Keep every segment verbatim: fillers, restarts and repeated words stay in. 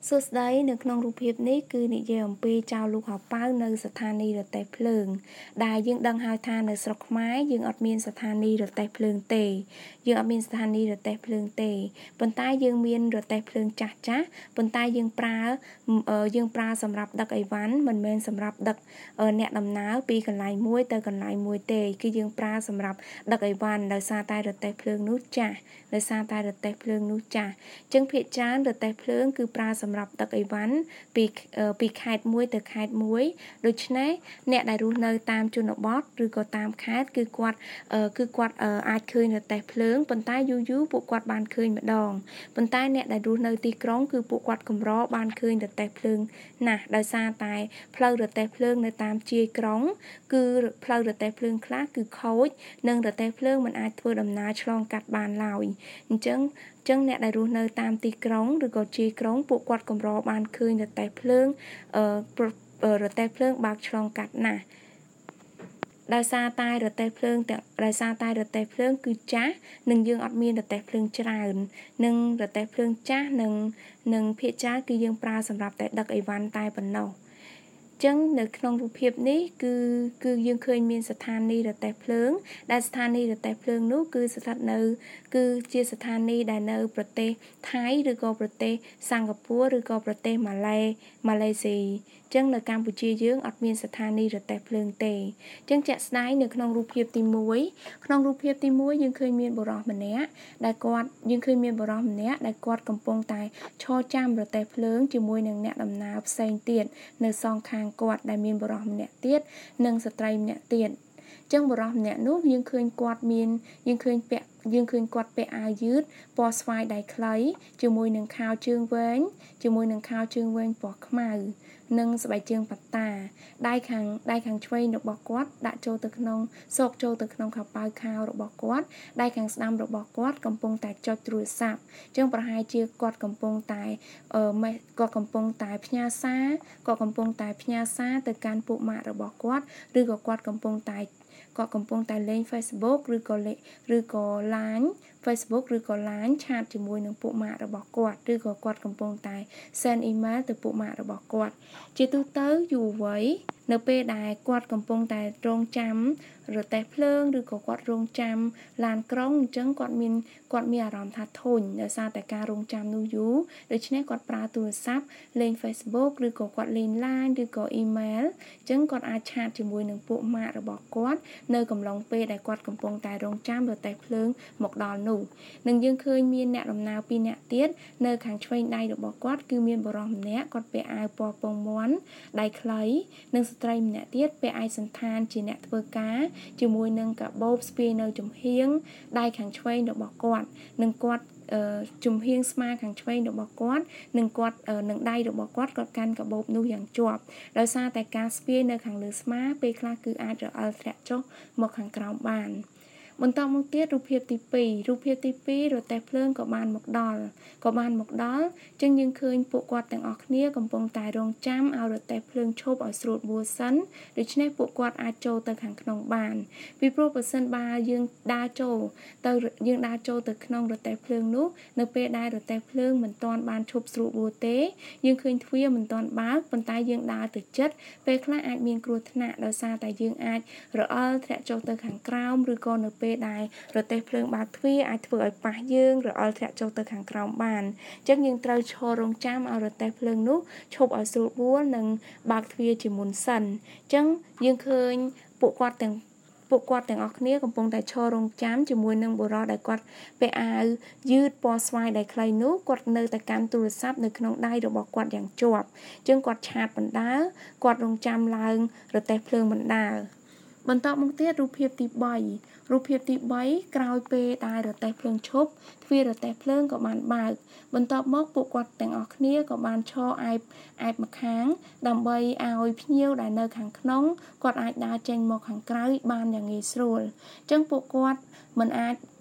សួស្តីនៅក្នុងរូបភាពនេះគឺនិយាយអំពីចៅលូកហៅប៉ៅនៅស្ថានីយ៍រទេះភ្លើងដែលយើងដឹងហើយថានៅស្រុកខ្មែរយើងអត់មានស្ថានីយ៍រទេះភ្លើងទេយើងអត់មានស្ថានីយ៍រទេះភ្លើងទេប៉ុន្តែយើងមានរទេះភ្លើងចាស់ចាស់ប៉ុន្តែយើងប្រើយើងប្រើសម្រាប់ដឹកអីវ៉ាន់មិនមែនសម្រាប់ដឹកអ្នកដំណើរពីកន្លែងមួយទៅកន្លែងមួយទេគឺយើងប្រើសម្រាប់ដឹកអីវ៉ាន់ដោយសារតែរទេះភ្លើងនោះចាស់ដោយសារតែរទេះភ្លើងនោះចាស់អញ្ចឹងភាគច្រើនរទេះភ្លើងគឺប្រើសម្រាប់ដឹកអីវ៉ាន់ពីពីខេត្តមួយទៅខេត្តមួយដូច្នេះអ្នកដែលរស់នៅតាមជនបទឬក៏តាមខេត្តគឺគាត់គឺគាត់អាចឃើញរទេះភ្លើងប៉ុន្តែយូរយូរពួកគាត់បានឃើញម្ដងប៉ុន្តែអ្នកដែលរស់នៅទីក្រុងគឺពួកគាត់កម្របានឃើញរទេះភ្លើងណាស់ដោយសារតែផ្លូវរទេះភ្លើងនៅតាមជាយក្រុងគឺផ្លូវរទេះភ្លើងខ្លះគឺខូចនិងរទេះភ្លើងមិនអាចធ្វើដំណើរឆ្លងកាត់បានឡើយអញ្ចឹងចឹងអ្នកដែលរស់នៅតាមទីក្រុងឬក៏ជាយក្រុងពួកគាត់កម្របានឃើញរទេះភ្លើងអឺរទេះភ្លើងបើកឆ្លងកាត់ណាស់ដោយសារតែរទេះភ្លើងទាំងដោយសារតែរទេះភ្លើងគឺចាស់និងយើងអត់មានរទេះភ្លើងច្រើននិងរទេះភ្លើងចាស់និងនិងភាគច្រើនគឺយើងប្រើសម្រាប់តែដឹកអីវ៉ាន់តែប៉ុណ្ណោះចឹងនៅក្នុងរូបភាពនេះគឺគឺយើងឃើញមានស្ថានីយ៍រទេះភ្លើងដែលស្ថានីយ៍រទេះភ្លើងនោះគឺស្ថិតនៅគឺជាស្ថានីយ៍ដែលនៅប្រទេសថៃឬក៏ប្រទេសសិង្ហបុរីឬក៏ប្រទេសម៉ាឡេម៉ាឡេស៊ីចឹងនៅកម្ពុជាយើងអត់មានស្ថានីយ៍រទេះភ្លើងទេចឹងជាក់ស្ដែងនៅក្នុងរូបភាពទីមួយក្នុងរូបភាពទីមួយយើងឃើញមានបុរសម្នាក់ដែលគាត់យើងឃើញមានបុរសម្នាក់ដែលគាត់កំពុងតែឈរចាំរទេះភ្លើងជាមួយនឹងអ្នកដំណើរផ្សេងទៀតនៅសងខាងគាត់ដែលមានបុរសម្នាក់ទៀតនិងស្ត្រីម្នាក់ទៀតចឹងបុរសម្នាក់នោះយើងឃើញគាត់មានយើងឃើញពាក់យើងឃើញគាត់ពាក់អាវយឺតពណ៌ស្វាយដៃខ្លីជាមួយនឹងខោជើងវែងជាមួយនឹងខោជើងវែងពណ៌ខ្មៅនិងស្បែកជើងប៉ាតាដៃខាងដៃខាងឆ្វេងរបស់គាត់ដាក់ចូលទៅក្នុងសោកចូលទៅក្នុងខោប៉ៅខោរបស់គាត់ដៃខាងស្ដាំរបស់គាត់កំពុងតែចុចទូរស័ព្ទចឹងប្រហែលជាគាត់កំពុងតែអឺគាត់កំពុងតែផ្ញើសារគាត់កំពុងតែផ្ញើសារទៅកាន់ពួកម៉ាក់របស់គាត់ឬក៏គាត់កំពុងតែគាត់កំពុងតែលេង Facebook ឬក៏ឬក៏ Line Facebook ឬក៏ Line ឆាតជាមួយនឹងពួកម៉ាក់របស់គាត់ឬក៏គាត់កំពុងតែ send email ទៅពួកម៉ាក់របស់គាត់ជាទូទៅយុវវ័យនៅពេលដែលគាត់កំពុងតែរងចាំរទេះភ្លើងឬក៏គាត់រងចាំឡានក្រុងអញ្ចឹងគាត់មានគាត់មានអារម្មណ៍ថាធុញដោយសារតែការរងចាំនោះយូរដូច្នេះគាត់ប្រើទូរស័ព្ទលេង Facebook ឬក៏គាត់លេង Line ឬក៏ email អញ្ចឹងគាត់អាចឆាតជាមួយនឹងពួកម៉ាក់របស់គាត់នៅកំឡុងពេលដែលគាត់កំពុងតែរងចាំរទេះភ្លើងមកដល់នោះនឹងយើងឃើញមានអ្នកដំណើរពីរនាក់ទៀតនៅខាងឆ្វេងដៃរបស់គាត់គឺមានបុរសម្នាក់គាត់ពាក់អាវពណ៌ពងមាន់ដៃខ្លីនិងស្ត្រីម្នាក់ទៀតពាក់ឯកសណ្ឋានជាអ្នកធ្វើការជាមួយនឹងកាបូបស្ពាយនៅចំហៀងដៃខាងឆ្វេងរបស់គាត់និងគាត់ជំហៀងស្មាខាងឆ្វេងរបស់គាត់និងគាត់នឹងដៃរបស់គាត់គាត់កាន់កាបូបនោះយ៉ាងជាប់ដោយសារតែការស្ពាយនៅខាងលើស្មាពេលខ្លះគឺអាចរអិលធ្លាក់ចុះមកខាងក្រោមបានបន្តមកទៀតរូបភាពទីពីររូបភាពទីពីររទេះភ្លើងក៏បានមកដល់ក៏បានមកដល់ចឹងយើងឃើញពួកគាត់ទាំងអស់គ្នាកំពុងតែរងចាំឲ្យរទេះភ្លើងឈប់ឲ្យស្រួលបួលសិនដូច្នេះពួកគាត់អាចចូលទៅខាងក្នុងបានពីព្រោះបើសិនបើយើងដើរចូលទៅយើងដើរចូលទៅក្នុងរទេះភ្លើងនោះនៅពេលដែលរទេះភ្លើងមិនទាន់បានឈប់ស្រួលបួលទេយើងឃើញទ្វារមិនទាន់បើកប៉ុន្តែយើងដើរទៅជិតពេលខ្លះអាចមានគ្រោះថ្នាក់ដោយសារតែយើងអាចរអិលធ្លាក់ចុះទៅខាងក្រោមឬក៏នៅពេលដែលរទេះភ្លើងបើកទ្វារអាចធ្វើឲ្យប៉ះយើងរអិលធ្លាក់ចុះទៅខាងក្រោមបានអញ្ចឹងយើងត្រូវឈររងចាំឲ្យរទេះភ្លើងនោះឈប់ឲ្យស្រួលបួលនិងបើកទ្វារជាមុនសិនអញ្ចឹងយើងឃើញពួកគាត់ទាំងពួកគាត់ទាំងអស់គ្នាកំពុងតែឈររងចាំជាមួយនឹងបុរសដែលគាត់ពាក់អាវយឺតពណ៌ស្វាយដៃខ្លីនោះគាត់នៅតែកាន់ទូរស័ព្ទនៅក្នុងដៃរបស់គាត់យ៉ាងជាប់អញ្ចឹងគាត់ឆាតបណ្ដាលគាត់រងចាំឡើងរទេះភ្លើងបណ្ដាលបន្តមកទៀតរូបភាពទីបីរូបភាពទីបីក្រោយពេលដែលរទេះភ្លើងឈប់ទ្វាររទេះភ្លើងក៏បានបើកបន្ទាប់មកពួកគាត់ទាំងអស់គ្នាក៏បានឈរអែបអែបម្ខាងដើម្បីឲ្យភ្ញៀវដែលនៅខាងក្នុងគាត់អាចដើរចេញមកខាងក្រៅបានយ៉ាងងាយស្រួលអញ្ចឹងពួកគាត់មិនអាច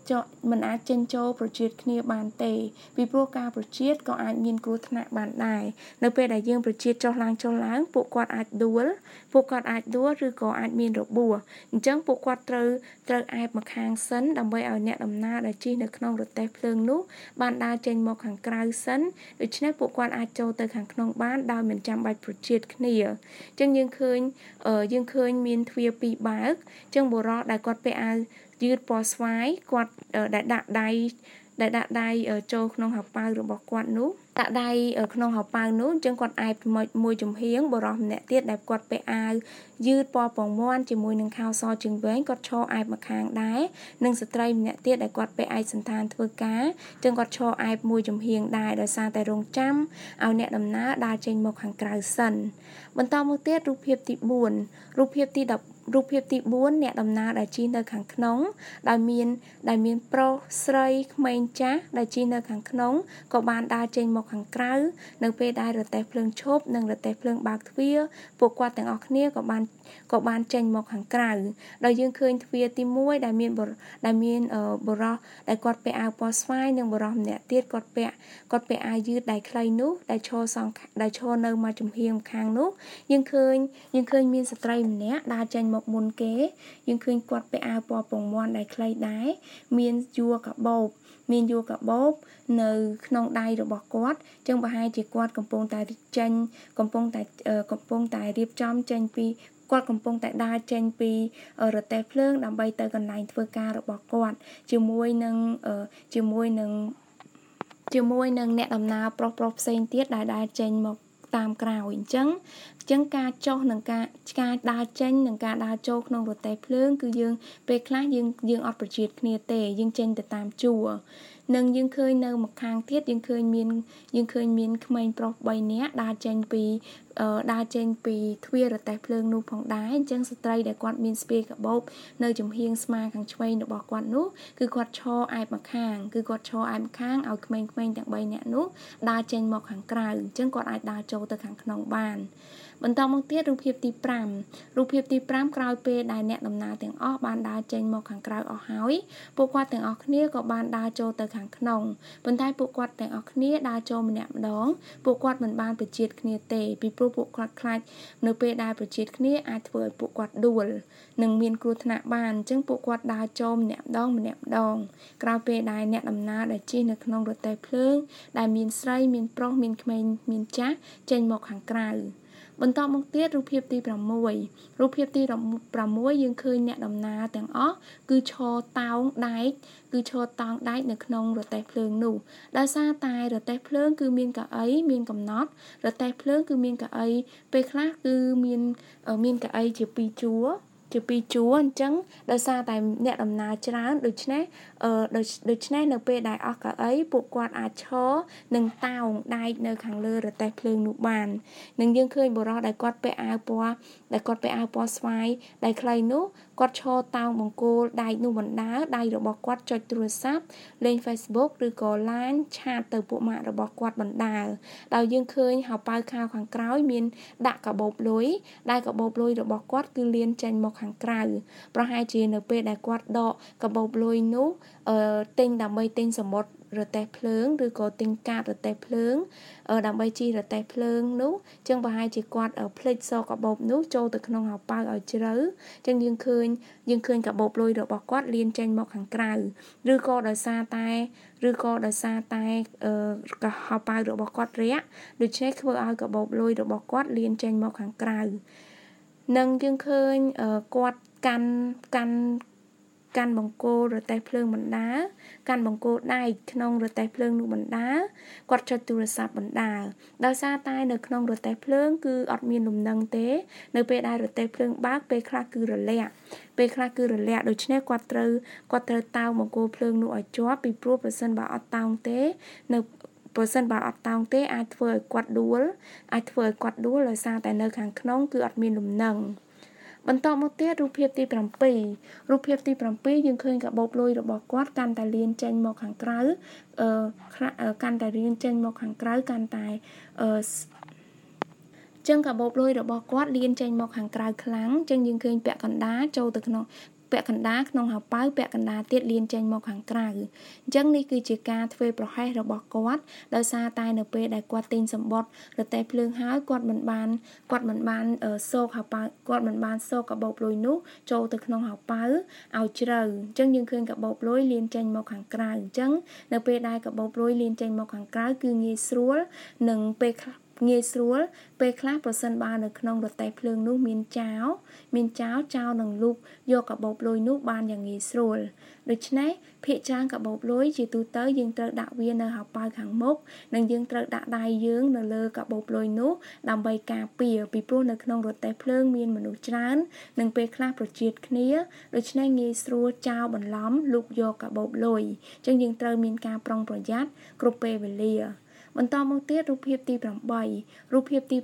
មិនអាចចេញចូលប្រជៀតគ្នាបានទេពីព្រោះការប្រជៀតក៏អាចមានគ្រោះថ្នាក់បានដែរនៅពេលដែលយើងប្រជៀតចុះឡើងចុះឡើងពួកគាត់អាចដួលពួកគាត់អាចដួលឬក៏អាចមានរបួសអញ្ចឹងពួកគាត់ត្រូវត្រូវអែបមកខាងសិនដើម្បីឲ្យអ្នកដំណើរដែលជិះនៅក្នុងរទេះភ្លើងនោះបានដើរចេញមកខាងក្រៅសិនដូច្នេះពួកគាត់អាចចូលទៅខាងក្នុងបានដោយមិនចាំបាច់ប្រជៀតគ្នាអញ្ចឹងយើងឃើញយើងឃើញមានទ្វារពីរបើកអញ្ចឹងបុរសដែលគាត់ពាក់អាវយឺតពណ៌ស្វាយគាត់ដែលដាក់ដៃដែលដាក់ដៃចូលក្នុងហៅប៉ៅរបស់គាត់នោះដាក់ដៃក្នុងហៅប៉ៅនោះអញ្ចឹងគាត់អែបមួយចំហៀងបុរសម្នាក់ទៀតដែលគាត់ពាក់អាវយឺតពណ៌ពងមាន់ជាមួយនឹងខោសជើងវែងគាត់ឈរអែបម្ខាងដែរនិងស្ត្រីម្នាក់ទៀតដែលគាត់ពាក់ឯកសណ្ឋានធ្វើការអញ្ចឹងគាត់ឈរអែបមួយចំហៀងដែរដោយសារតែរងចាំឲ្យអ្នកដំណើរដើរចេញមកខាងក្រៅសិនបន្តមកទៀតរូបភាពទីបួនរូបភាពទី10រូបភាពទីបួនអ្នកដំណើរដែលជិះនៅខាងក្នុងដែលមានដែលមានប្រុសស្រីក្មេងចាស់ដែលជិះនៅខាងក្នុងក៏បានដើរចេញមកខាងក្រៅនៅពេលដែលរទេះភ្លើងឈប់និងរទេះភ្លើងបើកទ្វារពួកគាត់ទាំងអស់គ្នាក៏បានក៏បានចេញមកខាងក្រៅដោយយើងឃើញទ្វារទីមួយដែលមានដែលមានបុរសដែលគាត់ពាក់អាវពណ៌ស្វាយនិងបុរសម្នាក់ទៀតគាត់ពាក់គាត់ពាក់អាវយឺតដៃខ្លីនោះដែលឈរសងដែលឈរនៅមកចំហៀងខាងនោះយើងឃើញយើងឃើញមានស្ត្រីម្នាក់ដើរចេញមកមុនគេយើងឃើញគាត់ពាក់អាវពណ៌ពងមាន់ដៃខ្លីដែរមានយួរកាបូបមានយួរកាបូបនៅក្នុងដៃរបស់គាត់ចឹងប្រហែលជាគាត់កំពុងតែចេញកំពុងតែកំពុងតែរៀបចំចេញពីគាត់កំពុងតែដើរចេញពីរទេះភ្លើងដើម្បីទៅកន្លែងធ្វើការរបស់គាត់ជាមួយនឹងជាមួយនឹងជាមួយនឹងអ្នកដំណើរប្រុសប្រុសផ្សេងទៀតដែលដើរចេញមកតាមក្រោយអញ្ចឹងអញ្ចឹងការចុះនិងការការដើរចេញនិងការដើរចូលក្នុងរទេះភ្លើងគឺយើងពេលខ្លះយើងយើងអត់ប្រជៀតគ្នាទេយើងចេញទៅតាមជួរនិងយើងឃើញនៅម្ខាងទៀតយើងឃើញមានយើងឃើញមានក្មេងប្រុសបីនាក់ដើរចេញពីដើរចេញពីទ្វាររទេះភ្លើងនោះផងដែរអញ្ចឹងស្ត្រីដែលគាត់មានស្ពាយកាបូបនៅចំហៀងស្មាខាងឆ្វេងរបស់គាត់នោះគឺគាត់ឈរអែបម្ខាងគឺគាត់ឈរអែបម្ខាងឲ្យក្មេងៗទាំងបីនាក់នោះដើរចេញមកខាងក្រៅអញ្ចឹងគាត់អាចដើរចូលទៅខាងក្នុងបានបន្តមកទៀតរូបភាពទី5រូបភាពទី5ក្រោយពេលដែលអ្នកដំណើរទាំងអស់បានដើរចេញមកខាងក្រៅអស់ហើយពួកគាត់ទាំងអស់គ្នាក៏បានដើរចូលទៅខាងក្នុងប៉ុន្តែពួកគាត់ទាំងអស់គ្នាដើរចូលម្នាក់ម្ដងពួកគាត់មិនបានប្រជៀតគ្នាទេពីព្រោះពួកគាត់ខ្លាចនៅពេលដែលប្រជៀតគ្នាអាចធ្វើឲ្យពួកគាត់ដួលនិងមានគ្រោះថ្នាក់បានអញ្ចឹងពួកគាត់ដើរចូលម្នាក់ម្ដងម្នាក់ម្ដងក្រោយពេលដែលអ្នកដំណើរដែលជិះនៅក្នុងរទេះភ្លើងដែលមានស្រីមានប្រុសមានក្មេងមានចាស់ចេញមកខាងក្រៅបន្តមកទៀតរូបភាពទី6រូបភាពទី6យើងឃើញអ្នកដំណើរទាំងអស់គឺឈរតោងដែកគឺឈរតោងដែកនៅក្នុងរទេះភ្លើងនោះដោយសារតែរទេះភ្លើងគឺមានកៅអីមានកំណត់រទេះភ្លើងគឺមានកៅអីពេលខ្លះគឺមានមានកៅអីជាពីរជួរជាពីរជួរអញ្ចឹងដោយសារតែអ្នកដំណើរច្រើនដូច្នេះអឺដូច្នេះនៅពេលដែលអស់កៅអីពួកគាត់អាចឈរនិងតោងដែកនៅខាងលើរទេះភ្លើងនោះបាននិងយើងឃើញបុរសដែលគាត់ពាក់អាវពណ៌ដែលគាត់ពាក់អាវពណ៌ស្វាយដៃខ្លីនោះគាត់ឈរតោងបង្គោលដែកនោះបណ្ដើរដៃរបស់គាត់ចុចទូរស័ព្ទលេង Facebook ឬក៏ ឡាន ឆាតទៅពួកម៉ាក់របស់គាត់បណ្ដើរដោយយើងឃើញហៅប៉ៅខាងខាងក្រោយមានដាក់កាបូបលុយដែលកាបូបលុយរបស់គាត់គឺលៀនចេញមកខាងក្រៅប្រហែលជានៅពេលដែលគាត់ដកកាបូបលុយនោះអឺទិញដើម្បីទិញសំបុត្ររទេះភ្លើងឬក៏ទិញកាតរទេះភ្លើងដើម្បីជិះរទេះភ្លើងនោះចឹងប្រហែលជាគាត់ភ្លេចសកកាបូបនោះចូលទៅក្នុងហៅប៉ៅឲ្យជ្រៅចឹងយើងឃើញយើងឃើញកាបូបលុយរបស់គាត់លៀនចេញមកខាងក្រៅឬក៏ដោយសារតែឬក៏ដោយសារតែកហៅប៉ៅរបស់គាត់រាក់ដូច្នេះធ្វើឲ្យកាបូបលុយរបស់គាត់លៀនចេញមកខាងក្រៅនិងយើងឃើញគាត់កាន់កាន់កាន់បង្គោលរទេះភ្លើងបណ្ដើរកាន់បង្គោលដែកក្នុងរទេះភ្លើងនោះបណ្ដើរគាត់ចុចទូរស័ព្ទបណ្ដើរដោយសារតែនៅក្នុងរទេះភ្លើងគឺអត់មានលំនឹងទេនៅពេលដែលរទេះភ្លើងបើកពេលខ្លះគឺរលាក់ពេលខ្លះគឺរលាក់ដូច្នេះគាត់ត្រូវគាត់ត្រូវតោងបង្គោលភ្លើងនោះឲ្យជាប់ពីព្រោះប្រសិនបើអត់តោងទេនៅបើសិនបើអត់តោងទេអាចធ្វើឲ្យគាត់ដួលអាចធ្វើឲ្យគាត់ដួលដោយសារតែនៅខាងក្នុងគឺអត់មានលំនឹងបន្តមកទៀតរូបភាពទី7រូបភាពទី7យើងឃើញកាបូបលុយរបស់គាត់កាន់តែលៀនចេញមកខាងក្រៅអឺកាន់តែលៀនចេញមកខាងក្រៅកាន់តែអឺចឹងកាបូបលុយរបស់គាត់លៀនចេញមកខាងក្រៅខ្លាំងចឹងយើងឃើញពាក់កណ្ដាលចូលទៅក្នុងពាក់កណ្ដាលក្នុងហៅប៉ៅពាក់កណ្ដាលទៀតលៀនចេញមកខាងក្រៅអញ្ចឹងនេះគឺជាការធ្វើប្រហែសរបស់គាត់ដោយសារតែនៅពេលដែលគាត់ទិញសម្បត្តិរទេះភ្លើងហើយគាត់មិនបានគាត់មិនបានសោកហៅប៉ៅគាត់មិនបានសោកកាបូបលុយនោះចូលទៅក្នុងហៅប៉ៅឲ្យជ្រៅអញ្ចឹងយើងឃើញកាបូបលុយលៀនចេញមកខាងក្រៅអញ្ចឹងនៅពេលដែលកាបូបលុយលៀនចេញមកខាងក្រៅគឺងាយស្រួលនឹងពេលងាយស្រួលពេលខ្លះប្រសិនបើនៅក្នុងរទេះភ្លើងនោះមានចោលមានចោលចោលនឹងលូកយកកាបូបលុយនោះបានយ៉ាងងាយស្រួលដូច្នេះភាគច្រើនកាបូបលុយជាទូទៅយើងត្រូវដាក់វានៅហៅប៉ៅខាងមុខនិងយើងត្រូវដាក់ដៃយើងនៅលើកាបូបលុយនោះដើម្បីការពារពីព្រោះនៅក្នុងរទេះភ្លើងមានមនុស្សច្រើននិងពេលខ្លះប្រជៀតគ្នាដូច្នេះងាយស្រួលចោលបន្លំលូកយកកាបូបលុយអញ្ចឹងយើងត្រូវមានការប្រុងប្រយ័ត្នគ្រប់ពេលវេលាបន្តមកទៀតរូបភាពទី8រូបភាពទី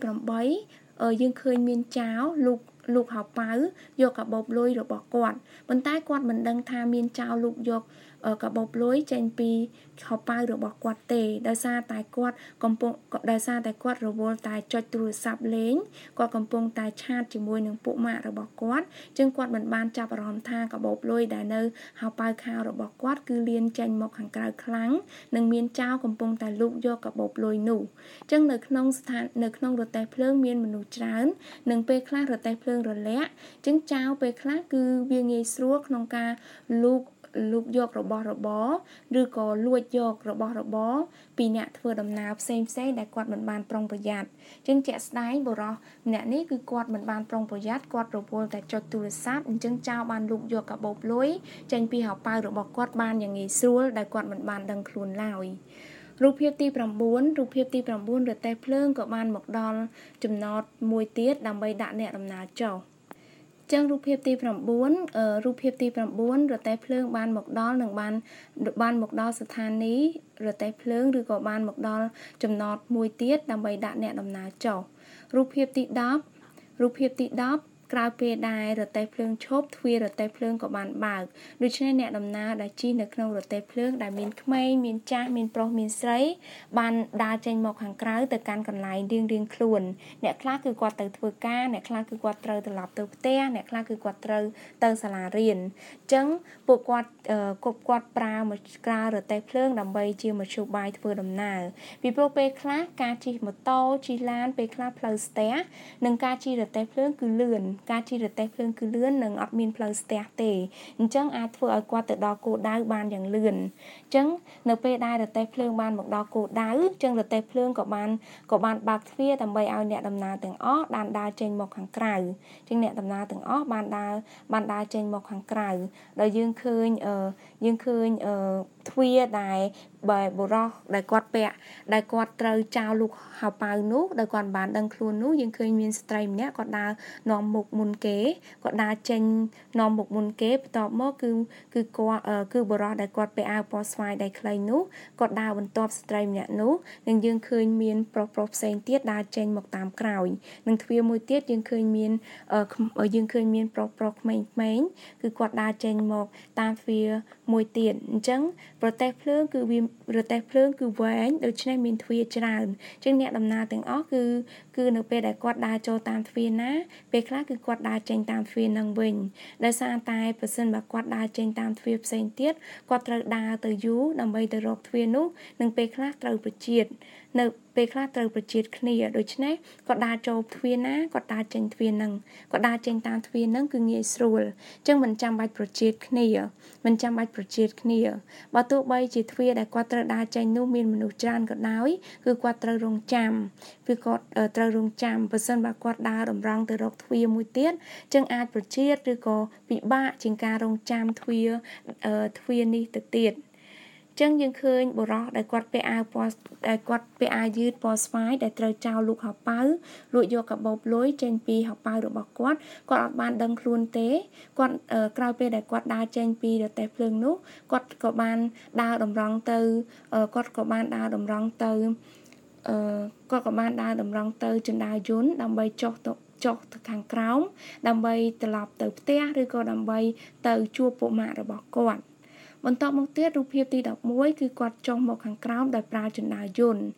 8យើងឃើញមានចោលលោកលោកហៅប៉ៅយកកាបូបលុយរបស់គាត់ប៉ុន្តែគាត់មិនដឹងថាមានចោលលោកយកកាបូបលុយចេញពីហៅប៉ៅរបស់គាត់ទេដោយសារតែគាត់កំពុងដោយសារតែគាត់រវល់តែចុចទូរស័ព្ទលេងគាត់កំពុងតែឆាតជាមួយនឹងពួកម៉ាក់របស់គាត់ចឹងគាត់មិនបានចាប់អារម្មណ៍ថាកាបូបលុយដែលនៅហៅប៉ៅខាងរបស់គាត់គឺលៀនចេញមកខាងក្រៅខ្លាំងនិងមានចោលកំពុងតែលូកយកកាបូបលុយនោះចឹងនៅក្នុងស្ថាននៅក្នុងរទេះភ្លើងមានមនុស្សច្រើននិងពេលខ្លះរទេះភ្លើងរលាក់ចឹងចោលពេលខ្លះគឺវាងាយស្រួលក្នុងការលូកលូកយករបស់របរឬក៏លួចយករបស់របរពីអ្នកធ្វើដំណើរផ្សេងផ្សេងដែលគាត់មិនបានប្រុងប្រយ័ត្នចឹងជាក់ស្ដែងបុរសម្នាក់នេះគឺគាត់មិនបានប្រុងប្រយ័ត្នគាត់រវល់តែចុចទូរស័ព្ទអញ្ចឹងចោលបានលូកយកកាបូបលុយចេញពីហៅប៉ៅរបស់គាត់បានយ៉ាងងាយស្រួលដែលគាត់មិនបានដឹងខ្លួនឡើយរូបភាពទី9រូបភាពទី9រទេះភ្លើងក៏បានមកដល់ចំណតមួយទៀតដើម្បីដាក់អ្នកដំណើរចុះចឹងរូបភាពទី9រូបភាពទី9រទេះភ្លើងបានមកដល់និងបានបានមកដល់ស្ថានីយ៍រទេះភ្លើងឬក៏បានមកដល់ចំណតមួយទៀតដើម្បីដាក់អ្នកដំណើរចុះរូបភាពទី10រូបភាពទី10ក្រោយពេលដែលរទេះភ្លើងឈប់ទ្វាររទេះភ្លើងក៏បានបើកដូច្នេះអ្នកដំណើរដែលជិះនៅក្នុងរទេះភ្លើងដែលមានក្មេងមានចាស់មានប្រុសមានស្រីបានដើរចេញមកខាងក្រៅទៅកាន់កន្លែងរៀងរៀងខ្លួនអ្នកខ្លះគឺគាត់ទៅធ្វើការអ្នកខ្លះគឺគាត់ត្រូវត្រឡប់ទៅផ្ទះអ្នកខ្លះគឺគាត់ត្រូវទៅសាលារៀនអញ្ចឹងពួកគាត់គប់គាត់ប្រើមកក្រៅរទេះភ្លើងដើម្បីជាមធ្យោបាយធ្វើដំណើរពីព្រោះពេលខ្លះការជិះម៉ូតូជិះឡានពេលខ្លះផ្លូវស្ទះនិងការជិះរទេះភ្លើងគឺលឿនការជិះរទេះភ្លើងគឺលឿននិងអត់មានផ្លូវស្ទះទេអញ្ចឹងអាចធ្វើឲ្យគាត់ទៅដល់គោលដៅបានយ៉ាងលឿនអញ្ចឹងនៅពេលដែលរទេះភ្លើងបានមកដល់គោលដៅអញ្ចឹងរទេះភ្លើងក៏បានក៏បានបើកទ្វារដើម្បីឲ្យអ្នកដំណើរទាំងអស់បានដើរចេញមកខាងក្រៅអញ្ចឹងអ្នកដំណើរទាំងអស់បានដើរបានដើរចេញមកខាងក្រៅដោយយើងឃើញអឺយើងឃើញអឺទ្វារដែលបើបុរសដែលគាត់ពាក់ដែលគាត់ត្រូវចោលលូកហៅប៉ៅនោះដែលគាត់បានដឹងខ្លួននោះយើងឃើញមានស្ត្រីម្នាក់គាត់ដើរនាំមុខមុនគេគាត់ដើរចេញនាំមុខមុនគេបន្ទាប់មកគឺគឺគាត់គឺបុរសដែលគាត់ពាក់អាវពណ៌ស្វាយដៃខ្លីនោះគាត់ដើរបន្ទាប់ស្ត្រីម្នាក់នោះនិងយើងឃើញមានប្រុសប្រុសផ្សេងទៀតដើរចេញមកតាមក្រោយនិងទ្វារមួយទៀតយើងឃើញមានយើងឃើញមានប្រុសប្រុសក្មេងៗគឺគាត់ដើរចេញមកតាមទ្វារមួយទៀតអញ្ចឹងប្រទេសភ្លើងគឺវារទេះភ្លើងគឺវែងដូច្នេះមានទ្វារច្រើនអញ្ចឹងអ្នកដំណើរទាំងអស់គឺគឺនៅពេលដែលគាត់ដើរចូលតាមទ្វារណាពេលខ្លះគឺគាត់ដើរចេញតាមទ្វារនឹងវិញដោយសារតែប្រសិនបើគាត់ដើរចេញតាមទ្វារផ្សេងទៀតគាត់ត្រូវដើរទៅយូរដើម្បីទៅរកទ្វារនោះនិងពេលខ្លះត្រូវប្រជៀតនៅពេលខ្លះត្រូវប្រជៀតគ្នាដូច្នេះគាត់ដើរចូលទ្វារណាគាត់ដើរចេញទ្វារនឹងគាត់ដើរចេញតាមទ្វារនឹងគឺងាយស្រួលអញ្ចឹងមិនចាំបាច់ប្រជៀតគ្នាមិនចាំបាច់ប្រជៀតគ្នាបើទោះបីជាទ្វារដែលគាត់ត្រូវដើរចេញនោះមានមនុស្សច្រើនក៏ដោយគឺគាត់ត្រូវរងចាំគឺគាត់ត្រូវរងចាំបើសិនបើគាត់ដើរតម្រង់ទៅរកទ្វារមួយទៀតអញ្ចឹងអាចប្រជៀតឬក៏ពិបាកជាងការរងចាំទ្វារទ្វារនេះទៅទៀតចឹងយើងឃើញបុរសដែលគាត់ពាក់អាវពណ៌ដែលគាត់ពាក់អាវយឺតពណ៌ស្វាយដែលត្រូវចោលលូកហៅប៉ៅលួចយកកាបូបលុយចេញពីហៅប៉ៅរបស់គាត់គាត់អត់បានដឹងខ្លួនទេគាត់ក្រោយពេលដែលគាត់ដើរចេញពីរទេះភ្លើងនោះគាត់ក៏បានដើរតម្រង់ទៅគាត់ក៏បានដើរតម្រង់ទៅអឺគាត់ក៏បានដើរតម្រង់ទៅជណ្ដើរយន្តដើម្បីចុះទៅចុះទៅខាងក្រោមដើម្បីត្រឡប់ទៅផ្ទះឬក៏ដើម្បីទៅជួបពួកម៉ាក់របស់គាត់បន្តមកទៀតរូបភាពទី11គឺគាត់ចុះមកខាងក្រោមដោយប្រើជណ្ដើរយន្តអញ្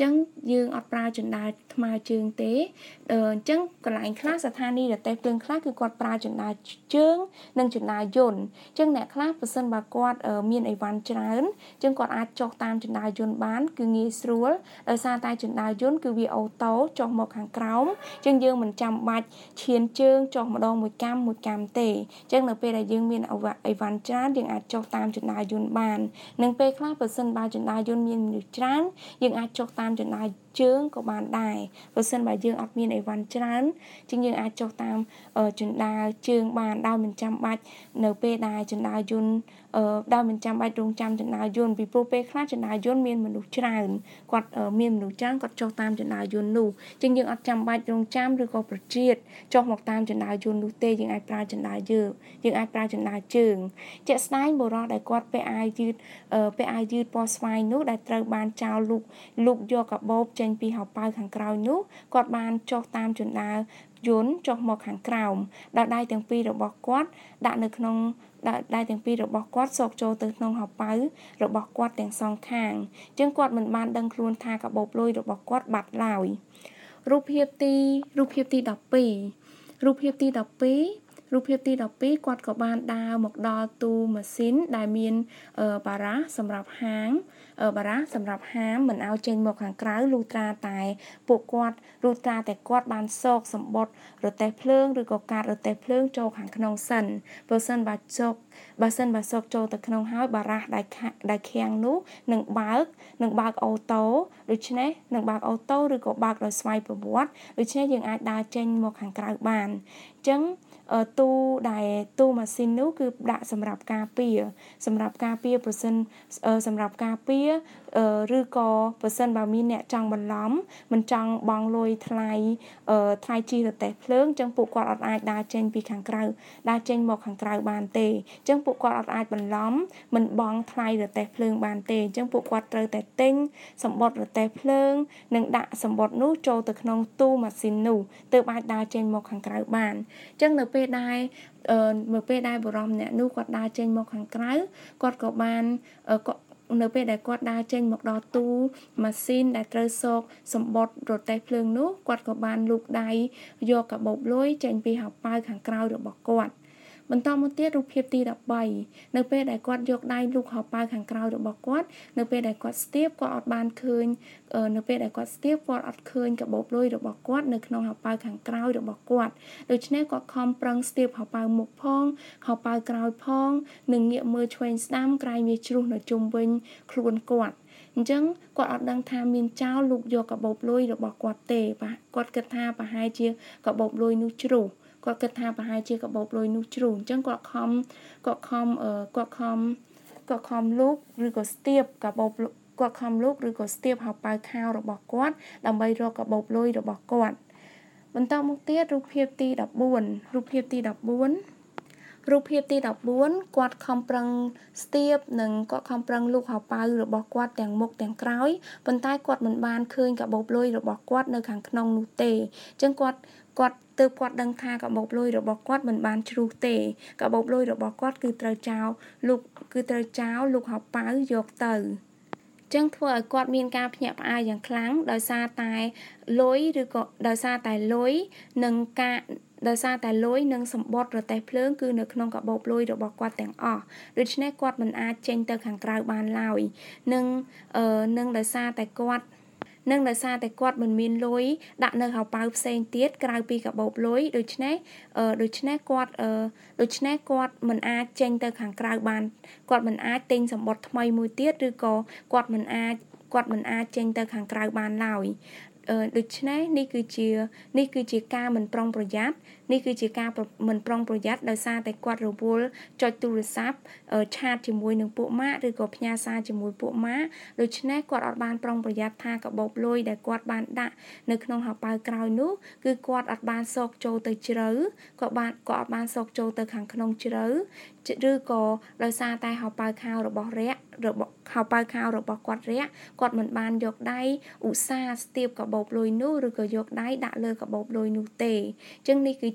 ចឹងយើងអត់ប្រើចណ្ដាលថ្មើរជើងទេអញ្ចឹងកន្លែងខ្លះស្ថានីយរទេះភ្លើងខ្លះគឺគាត់ប្រើចណ្ដាលជើងនិងចណ្ដាលយន្តអញ្ចឹងអ្នកខ្លះបើសិនបើគាត់មានអីវ៉ាន់ច្រើនអញ្ចឹងគាត់អាចចុះតាមចណ្ដាលយន្តបានគឺងាយស្រួលដោយសារតែចណ្ដាលយន្តគឺវាអូតូចុះមកខាងក្រោមអញ្ចឹងយើងមិនចាំបាច់ឈានជើងចុះម្ដងមួយកាំមួយកាំទេអញ្ចឹងនៅពេលដែលយើងមានអីវ៉ាន់ច្រើនយើងអាចចុះតាមចណ្ដាលយន្តបាននិងពេលខ្លះបើសិនបើចណ្ដាលយន្តមានមនុស្សច្រើនយើងអាចចុះតាមចណ្ដាលជើងក៏បានដែរបើសិនបើយើងអត់មានអីវ៉ាន់ច្រើនជាងយើងអាចចុះតាមចណ្ដាលជើងបានដោយមិនចាំបាច់នៅពេលដែលចណ្ដាលយន្តដោយមិនចាំបាច់រងចាំចណ្ដាលយន្តពីព្រោះពេលខ្លះចណ្ដាលយន្តមានមនុស្សច្រើនគាត់មានមនុស្សច្រើនគាត់ចុះតាមចណ្ដាលយន្តនោះជាងយើងអត់ចាំបាច់រងចាំឬក៏ប្រជៀតចុះមកតាមចណ្ដាលយន្តនោះទេយើងអាចប្រើចណ្ដាលយើងយើងអាចប្រើចណ្ដាលជើងជាក់ស្ដែងបុរសដែលគាត់ពាក់អាវយឺតពាក់អាវយឺតពណ៌ស្វាយនោះដែលត្រូវបានចោលលូកលូកយកកាបូបចេញពីហោប៉ៅខាងក្រោយនោះគាត់បានចុះតាមចណ្ដាលយន្តចុះមកខាងក្រោមដោយដៃទាំងពីររបស់គាត់ដាក់នៅក្នុងដៃទាំងពីររបស់គាត់សោកចូលទៅក្នុងហោប៉ៅរបស់គាត់ទាំងសងខាងជាងគាត់មិនបានដឹងខ្លួនថាកាបូបលុយរបស់គាត់បាត់ឡើយរូបភាពទីរូបភាពទីដប់ពីររូបភាពទីដប់ពីររូបភាពទីដប់ពីរគាត់ក៏បានដើរមកដល់ទូម៉ាស៊ីនដែលមានបារ៉ាសម្រាប់ហាងបារ៉ាសម្រាប់ហាមមិនឲ្យចេញមកខាងក្រៅលុះត្រាតែពួកគាត់លុះត្រាតែគាត់បានសោកសម្បត្តិរទេះភ្លើងឬក៏កាតរទេះភ្លើងចូលខាងក្នុងសិនបើសិនបើសោកបើសិនបើសោកចូលទៅក្នុងហើយបារ៉ាដែលដែលខាំងនោះនឹងបើកនឹងបើកអូតូដូច្នេះនឹងបើកអូតូឬក៏បើកដោយស្វ័យប្រវត្តិដូច្នេះយើងអាចដើរចេញមកខាងក្រៅបានអញ្ចឹងទូដែលទូម៉ាស៊ីននោះគឺដាក់សម្រាប់ការពារសម្រាប់ការពារប្រសិនសម្រាប់ការពារឬក៏ប្រសិនបើមានអ្នកចង់បន្លំមិនចង់បង់លុយថ្លៃថ្លៃជិះរទេះភ្លើងអញ្ចឹងពួកគាត់អត់អាចដើរចេញពីខាងក្រៅដើរចេញមកខាងក្រៅបានទេអញ្ចឹងពួកគាត់អត់អាចបន្លំមិនបង់ថ្លៃរទេះភ្លើងបានទេអញ្ចឹងពួកគាត់ត្រូវតែទិញសំបុត្ររទេះភ្លើងនិងដាក់សំបុត្រនោះចូលទៅក្នុងទូម៉ាស៊ីននោះទើបអាចដើរចេញមកខាងក្រៅបានអញ្ចឹងនៅពេលដែលអឺនៅពេលដែលបរិមម្នាក់នោះគាត់ដើរចេញមកខាងក្រៅគាត់ក៏បាននៅពេលដែលគាត់ដើរចេញមកដល់ទូម៉ាស៊ីនដែលត្រូវសោកសម្បត្តិរទេះភ្លើងនោះគាត់ក៏បានលូកដៃយកកាបូបលុយចេញពីហោប៉ៅខាងក្រៅរបស់គាត់បន្តមកទៀតរូបភាពទីដប់បីនៅពេលដែលគាត់យកដៃលូកហោប៉ៅខាងក្រៅរបស់គាត់នៅពេលដែលគាត់ស្ទាបគាត់អត់បានឃើញនៅពេលដែលគាត់ស្ទាបគាត់អត់ឃើញកាបូបលុយរបស់គាត់នៅក្នុងហោប៉ៅខាងក្រៅរបស់គាត់ដូច្នេះគាត់ខំប្រឹងស្ទាបហោប៉ៅមុខផងហោប៉ៅក្រោយផងនិងងាកមើលឆ្វេងស្ដាំក្រែងវាជ្រុះនៅជុំវិញខ្លួនគាត់អញ្ចឹងគាត់អត់ដឹងថាមានចោរលូកយកកាបូបលុយរបស់គាត់ទេបាទគាត់គិតថាប្រហែលជាកាបូបលុយនោះជ្រុះគាត់គិតថាប្រហែលជាកាបូបលុយនោះជ្រុះអញ្ចឹងគាត់ខំគាត់ខំគាត់ខំគាត់ខំលូកឬក៏ស្ទាបកាបូបគាត់ខំលូកឬក៏ស្ទាបហោប៉ៅខោរបស់គាត់ដើម្បីរកកាបូបលុយរបស់គាត់បន្តមកទៀតរូបភាពទីដប់បួនរូបភាពទីដប់បួនរូបភាពទីដប់បួនគាត់ខំប្រឹងស្ទាបនិងគាត់ខំប្រឹងលូកហោប៉ៅរបស់គាត់ទាំងមុខទាំងក្រោយប៉ុន្តែគាត់មិនបានឃើញកាបូបលុយរបស់គាត់នៅខាងក្នុងនោះទេអញ្ចឹងគាត់គាត់ទើបគាត់ដឹងថាកាបូបលុយរបស់គាត់មិនបានជ្រុះទេកាបូបលុយរបស់គាត់គឺត្រូវចោលលូកគឺត្រូវចោលលូកហោប៉ៅយកទៅចឹងធ្វើឲ្យគាត់មានការភ្ញាក់ផ្អើលយ៉ាងខ្លាំងដោយសារតែលុយឬក៏ដោយសារតែលុយនិងការដោយសារតែលុយនិងសម្បត្តិរទេះភ្លើងគឺនៅក្នុងកាបូបលុយរបស់គាត់ទាំងអស់ដូច្នេះគាត់មិនអាចចេញទៅខាងក្រៅបានឡើយនិងអឺនឹងដោយសារតែគាត់នឹងដោយសារតែគាត់មិនមានលុយដាក់នៅហោប៉ៅផ្សេងទៀតក្រៅពីកាបូបលុយដូច្នេះអឺដូច្នេះគាត់អឺដូច្នេះគាត់មិនអាចចេញទៅខាងក្រៅបានគាត់មិនអាចទិញសម្បត្តិថ្មីមួយទៀតឬក៏គាត់មិនអាចគាត់មិនអាចចេញទៅខាងក្រៅបានឡើយដូច្នេះនេះគឺជានេះគឺជាការមិនប្រុងប្រយ័ត្ននេះគឺជាការមិនប្រុងប្រយ័ត្នដោយសារតែគាត់រវល់ចុចទូរស័ព្ទឆាតជាមួយនឹងពួកម៉ាក់ឬក៏ផ្ញើសារជាមួយពួកម៉ាក់ដូច្នេះគាត់អត់បានប្រុងប្រយ័ត្នថាកាបូបលុយដែលគាត់បានដាក់នៅក្នុងហោប៉ៅក្រោយនោះគឺគាត់អត់បានសោកចូលទៅជ្រៅគាត់បានគាត់អត់បានសោកចូលទៅខាងក្នុងជ្រៅឬក៏ដោយសារតែហោប៉ៅខោរបស់រាក់របស់ហោប៉ៅខោរបស់គាត់រាក់គាត់មិនបានយកដៃឧស្សាហ៍ស្ទាបកាបូបលុយនោះឬក៏យកដៃដាក់លើកាបូបលុយនោះទេអញ្ចឹងនេះគឺជា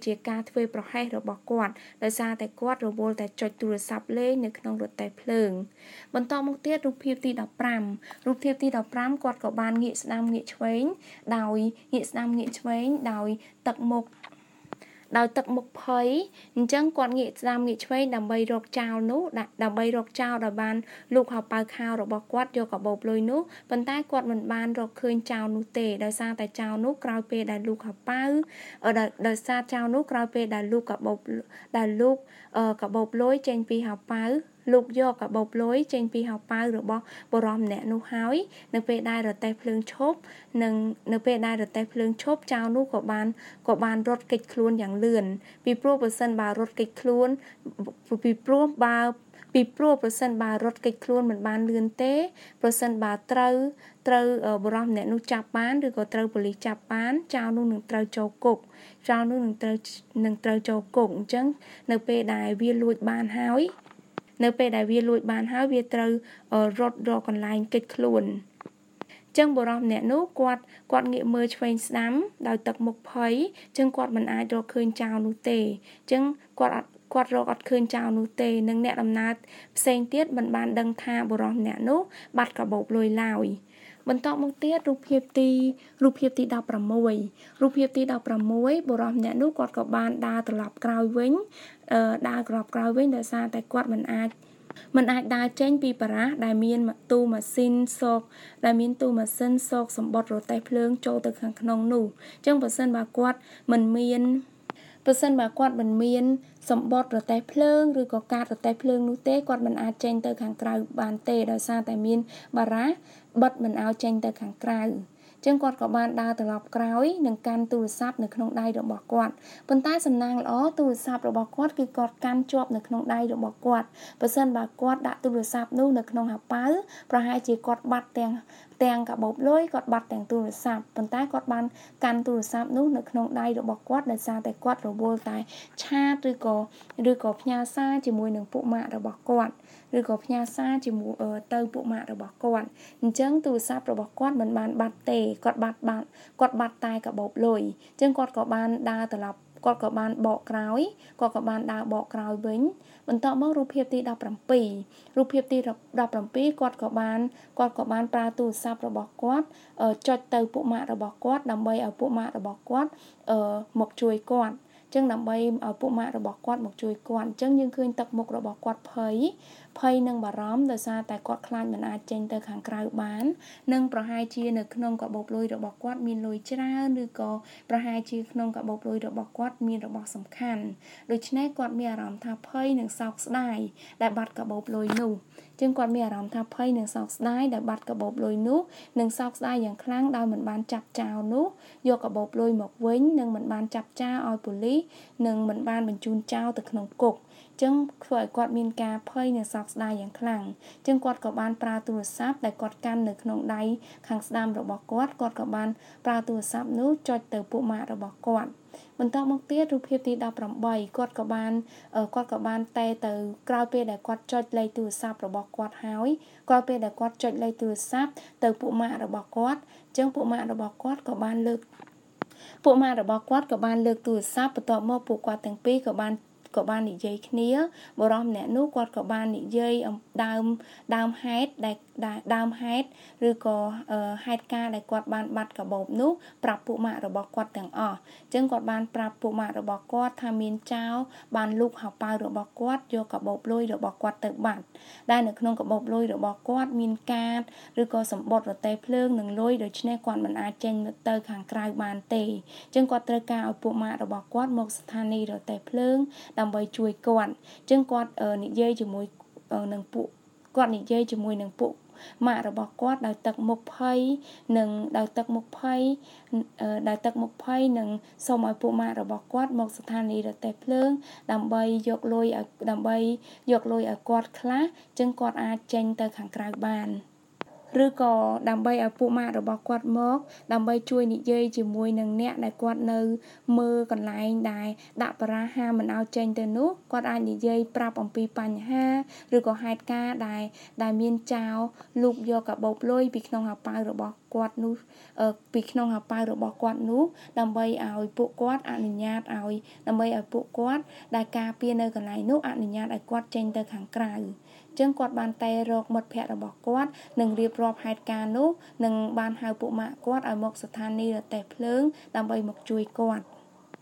ជាការធ្វើប្រហែសរបស់គាត់ដោយសារតែគាត់រវល់តែចុចទូរស័ព្ទលេងនៅក្នុងរទេះភ្លើងបន្តមកទៀតរូបភាពទី15រូបភាពទី15គាត់ក៏បានងាកស្ដាំងាកឆ្វេងដោយងាកស្ដាំងាកឆ្វេងដោយទឹកមុខដោយទឹកមុខភ័យអញ្ចឹងគាត់ងាកស្ដាំងាកឆ្វេងដើម្បីរកចោលនោះដើម្បីរកចោលដោយបានលោកហៅប៉ៅខោរបស់គាត់យកកាបូបលុយនោះប៉ុន្តែគាត់មិនបានរកឃើញចោលនោះទេដោយសារតែចោលនោះក្រោយពេលដែលលោកហៅប៉ៅដោយសារចោលនោះក្រោយពេលដែលលោកកាបូបដែលលោកកាបូបលុយចេញពីហៅប៉ៅលោកយកកាបូបលុយចេញពីហៅប៉ៅរបស់បុរសម្នាក់នោះហើយនៅពេលដែលរទេះភ្លើងឈប់និងនៅពេលដែលរទេះភ្លើងឈប់ចៅនោះក៏បានក៏បានរត់គេចខ្លួនយ៉ាងលឿនពីព្រោះប្រសិនបើរត់គេចខ្លួនពីព្រោះបើពីព្រោះប្រសិនបើរត់គេចខ្លួនមិនបានលឿនទេប្រសិនបើត្រូវត្រូវបុរសម្នាក់នោះចាប់បានឬក៏ត្រូវប៉ូលីសចាប់បានចៅនោះនឹងត្រូវចូលគុកចៅនោះនឹងត្រូវនឹងត្រូវចូលគុកអញ្ចឹងនៅពេលដែលវាលួចបានហើយនៅពេលដែលវាលួចបានហើយវាត្រូវរត់រកកន្លែងគេចខ្លួនចឹងបុរសម្នាក់នោះគាត់គាត់ងាកមើលឆ្វេងស្ដាំដោយទឹកមុខភ័យចឹងគាត់មិនអាចរកឃើញចៅនោះទេចឹងគាត់អត់គាត់រកអត់ឃើញចៅនោះទេនិងអ្នកដំណើរផ្សេងទៀតមិនបានដឹងថាបុរសម្នាក់នោះបាត់កាបូបលុយឡើយបន្តមកទៀតរូបភាពទីរូបភាពទី16រូបភាពទី16បុរសម្នាក់នោះគាត់ក៏បានដើរត្រឡប់ក្រោយវិញអឺដើរត្រឡប់ក្រោយវិញដោយសារតែគាត់មិនអាចមិនអាចដើរចេញពីបារ៉ាសដែលមានទូម៉ាស៊ីនសោកដែលមានទូម៉ាស៊ីនសោកសម្បត្តិរទេះភ្លើងចូលទៅខាងក្នុងនោះអញ្ចឹងបើសិនបើគាត់មិនមានបើសិនបើគាត់មិនមានសម្បត្តិរទេះភ្លើងឬក៏កាតរទេះភ្លើងនោះទេគាត់មិនអាចចេញទៅខាងក្រៅបានទេដោយសារតែមានបារ៉ាសបិទមិនឲ្យចេញទៅខាងក្រៅចឹងគាត់ក៏បានដើរត្រឡប់ក្រោយនិងកាន់ទូរស័ព្ទនៅក្នុងដៃរបស់គាត់ប៉ុន្តែសំណាងល្អទូរស័ព្ទរបស់គាត់គឺគាត់កាន់ជាប់នៅក្នុងដៃរបស់គាត់បើសិនបើគាត់ដាក់ទូរស័ព្ទនោះនៅក្នុងហៅប៉ៅប្រហែលជាគាត់បាត់ទាំងទាំងកាបូបលុយគាត់បាត់ទាំងទូរស័ព្ទប៉ុន្តែគាត់បានកាន់ទូរស័ព្ទនោះនៅក្នុងដៃរបស់គាត់ដោយសារតែគាត់រវល់តែឆាតឬក៏ឬក៏ផ្ញើសារជាមួយនឹងពួកម៉ាក់របស់គាត់ឬក៏ផ្ញើសារជាមួយទៅពួកម៉ាក់របស់គាត់អញ្ចឹងទូរស័ព្ទរបស់គាត់មិនបានបាត់ទេគាត់បាត់បាត់គាត់បាត់តែកាបូបលុយអញ្ចឹងគាត់ក៏បានដើរត្រឡប់គាត់ក៏បានបកក្រោយគាត់ក៏បានដើរបកក្រោយវិញបន្តមករូបភាពទី17រូបភាពទី17គាត់ក៏បានគាត់ក៏បានប្រើទូរស័ព្ទរបស់គាត់ចុចទៅពួកម៉ាក់របស់គាត់ដើម្បីឲ្យពួកម៉ាក់របស់គាត់មកជួយគាត់ចឹងដើម្បីឲ្យពួកម៉ាក់របស់គាត់មកជួយគាត់អញ្ចឹងយើងឃើញទឹកមុខរបស់គាត់ភ័យភ័យនិងបារម្ភដោយសារតែគាត់ខ្លាចមិនអាចចេញទៅខាងក្រៅបាននិងប្រហែលជានៅក្នុងកាបូបលុយរបស់គាត់មានលុយច្រើនឬក៏ប្រហែលជាក្នុងកាបូបលុយរបស់គាត់មានរបស់សំខាន់ដូច្នេះគាត់មានអារម្មណ៍ថាភ័យនិងសោកស្ដាយដែលបាត់កាបូបលុយនោះចឹងគាត់មានអារម្មណ៍ថាភ័យនិងសោកស្ដាយដែលបាត់កាបូបលុយនោះនិងសោកស្ដាយយ៉ាងខ្លាំងដោយមិនបានចាប់ចោលនោះយកកាបូបលុយមកវិញនិងមិនបានចាប់ចោលឲ្យប៉ូលីសនិងមិនបានបញ្ជូនចោលទៅក្នុងគុកចឹងធ្វើឲ្យគាត់មានការភ័យនិងសោកស្ដាយយ៉ាងខ្លាំងចឹងគាត់ក៏បានប្រើទូរស័ព្ទដែលគាត់កាន់នៅក្នុងដៃខាងស្ដាំរបស់គាត់គាត់ក៏បានប្រើទូរស័ព្ទនោះចុចទៅពួកម៉ាក់របស់គាត់បន្តមកទៀតរូបភាពទី18គាត់ក៏បានគាត់ក៏បានតែទៅក្រោយពេលដែលគាត់ចុចលេខទូរស័ព្ទរបស់គាត់ហើយក្រោយពេលដែលគាត់ចុចលេខទូរស័ព្ទទៅពួកម៉ាក់របស់គាត់ចឹងពួកម៉ាក់របស់គាត់ក៏បានលើកពួកម៉ាក់របស់គាត់ក៏បានលើកទូរស័ព្ទបន្ទាប់មកពួកគាត់ទាំងពីរក៏បានក៏បាននិយាយគ្នាបរិសម្នាក់នោះគាត់ក៏បាននិយាយអំដើមដើមហេតុដែលដើមហេតុឬក៏ហេតុការដែលគាត់បានបាត់កាបូបនោះប្រាប់ពួកម៉ាក់របស់គាត់ទាំងអស់អញ្ចឹងគាត់បានប្រាប់ពួកម៉ាក់របស់គាត់ថាមានចៅបានលូកហៅប៉ៅរបស់គាត់យកកាបូបលុយរបស់គាត់ទៅបាត់ដែលនៅក្នុងកាបូបលុយរបស់គាត់មានកាតឬក៏សម្បត្តិរទេះភ្លើងនិងលុយដូច្នេះគាត់មិនអាចចេញទៅខាងក្រៅបានទេអញ្ចឹងគាត់ត្រូវការឲ្យពួកម៉ាក់របស់គាត់មកស្ថានីយ៍រទេះភ្លើងដើម្បីជួយគាត់អញ្ចឹងគាត់និយាយជាមួយនឹងពួកគាត់និយាយជាមួយនឹងពួកម៉ាក់របស់គាត់ដោយទឹកមុខភ័យនិងដោយទឹកមុខភ័យដោយទឹកមុខភ័យនិងសូមឲ្យពួកម៉ាក់របស់គាត់មកស្ថានីយ៍រទេះភ្លើងដើម្បីយកលុយឲ្យដើម្បីយកលុយឲ្យគាត់ខ្លះអញ្ចឹងគាត់អាចចេញទៅខាងក្រៅបានឬក៏ដើម្បីឲ្យពួកម៉ាក់របស់គាត់មកដើម្បីជួយនិយាយជាមួយនឹងអ្នកដែលគាត់នៅមើលកន្លែងដែលដាក់បារ៉ាសហាមមិនឲ្យចេញទៅនោះគាត់អាចនិយាយប្រាប់អំពីបញ្ហាឬក៏ហេតុការណ៍ដែលដែលមានចៅលូកយកកាបូបលុយពីក្នុងហៅប៉ៅរបស់គាត់នោះពីក្នុងហៅប៉ៅរបស់គាត់នោះដើម្បីឲ្យពួកគាត់អនុញ្ញាតឲ្យដើម្បីឲ្យពួកគាត់ដែលការពារនៅកន្លែងនោះអនុញ្ញាតឲ្យគាត់ចេញទៅខាងក្រៅចឹងគាត់បានតែរកមិត្តភ័ក្តិរបស់គាត់និងរៀបរាប់ហេតុការណ៍នោះនិងបានហៅពួកម៉ាក់គាត់ឲ្យមកស្ថានីយ៍រទេះភ្លើងដើម្បីមកជួយគាត់